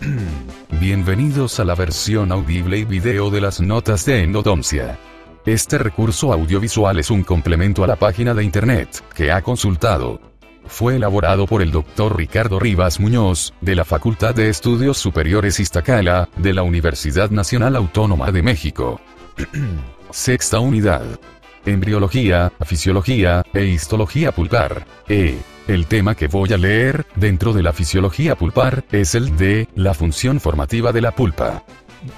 Bienvenidos a la versión audible y video de las notas de endodoncia. Este recurso audiovisual es un complemento a la página de internet que ha consultado. Fue elaborado por el Dr. Ricardo Rivas Muñoz, de la Facultad de Estudios Superiores Iztacala, de la Universidad Nacional Autónoma de México. Sexta unidad. Embriología, fisiología e histología pulpar. El tema que voy a leer, dentro de la fisiología pulpar, es el de la función formativa de la pulpa.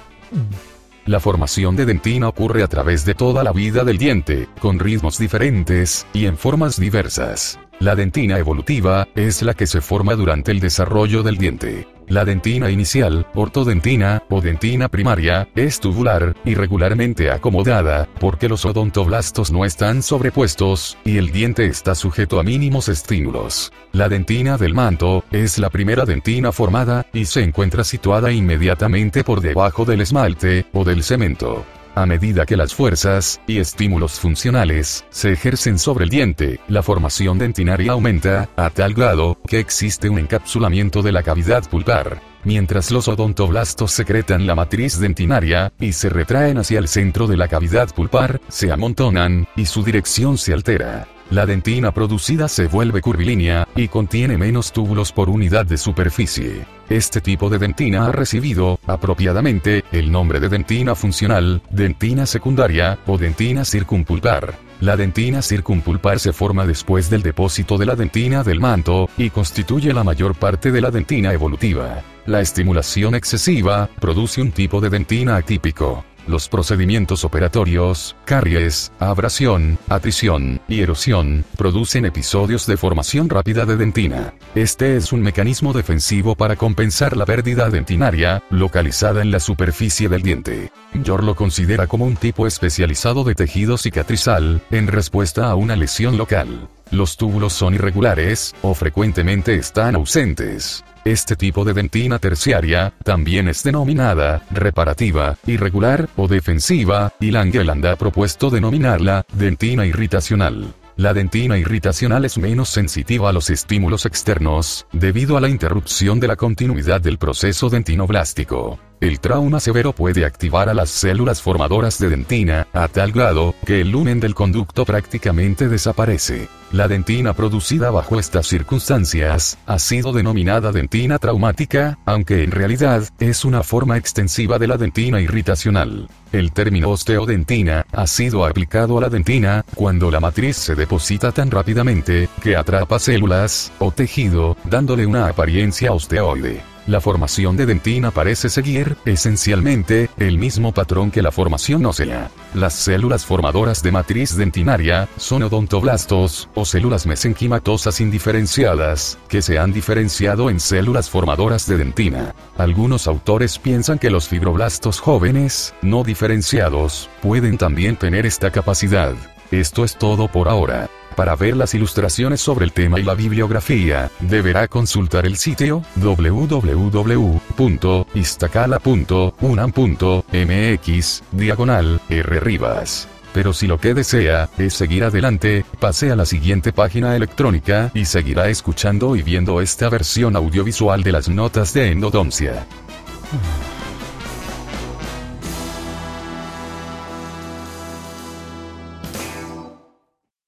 La formación de dentina ocurre a través de toda la vida del diente, con ritmos diferentes, y en formas diversas. La dentina evolutiva, es la que se forma durante el desarrollo del diente. La dentina inicial, ortodentina, o dentina primaria, es tubular, irregularmente acomodada, porque los odontoblastos no están sobrepuestos, y el diente está sujeto a mínimos estímulos. La dentina del manto, es la primera dentina formada, y se encuentra situada inmediatamente por debajo del esmalte, o del cemento. A medida que las fuerzas y estímulos funcionales se ejercen sobre el diente, la formación dentinaria aumenta, a tal grado que existe un encapsulamiento de la cavidad pulpar. Mientras los odontoblastos secretan la matriz dentinaria, y se retraen hacia el centro de la cavidad pulpar, se amontonan, y su dirección se altera. La dentina producida se vuelve curvilínea, y contiene menos túbulos por unidad de superficie. Este tipo de dentina ha recibido, apropiadamente, el nombre de dentina funcional, dentina secundaria, o dentina circumpulpar. La dentina circumpulpar se forma después del depósito de la dentina del manto, y constituye la mayor parte de la dentina evolutiva. La estimulación excesiva, produce un tipo de dentina atípico. Los procedimientos operatorios, caries, abrasión, atrición y erosión, producen episodios de formación rápida de dentina. Este es un mecanismo defensivo para compensar la pérdida dentinaria, localizada en la superficie del diente. York lo considera como un tipo especializado de tejido cicatrizal, en respuesta a una lesión local. Los túbulos son irregulares, o frecuentemente están ausentes. Este tipo de dentina terciaria, también es denominada reparativa, irregular o defensiva, y Langeland ha propuesto denominarla dentina irritacional. La dentina irritacional es menos sensitiva a los estímulos externos, debido a la interrupción de la continuidad del proceso dentinoblástico. El trauma severo puede activar a las células formadoras de dentina, a tal grado que el lumen del conducto prácticamente desaparece. La dentina producida bajo estas circunstancias ha sido denominada dentina traumática, aunque en realidad es una forma extensiva de la dentina irritacional. El término osteodentina ha sido aplicado a la dentina cuando la matriz se deposita tan rápidamente que atrapa células o tejido, dándole una apariencia osteoide. La formación de dentina parece seguir, esencialmente, el mismo patrón que la formación ósea. Las células formadoras de matriz dentinaria son odontoblastos, o células mesenquimatosas indiferenciadas, que se han diferenciado en células formadoras de dentina. Algunos autores piensan que los fibroblastos jóvenes, no diferenciados, pueden también tener esta capacidad. Esto es todo por ahora. Para ver las ilustraciones sobre el tema y la bibliografía, deberá consultar el sitio www.iztacala.unam.mx/rrivas. Pero si lo que desea es seguir adelante, pase a la siguiente página electrónica y seguirá escuchando y viendo esta versión audiovisual de las notas de endodoncia.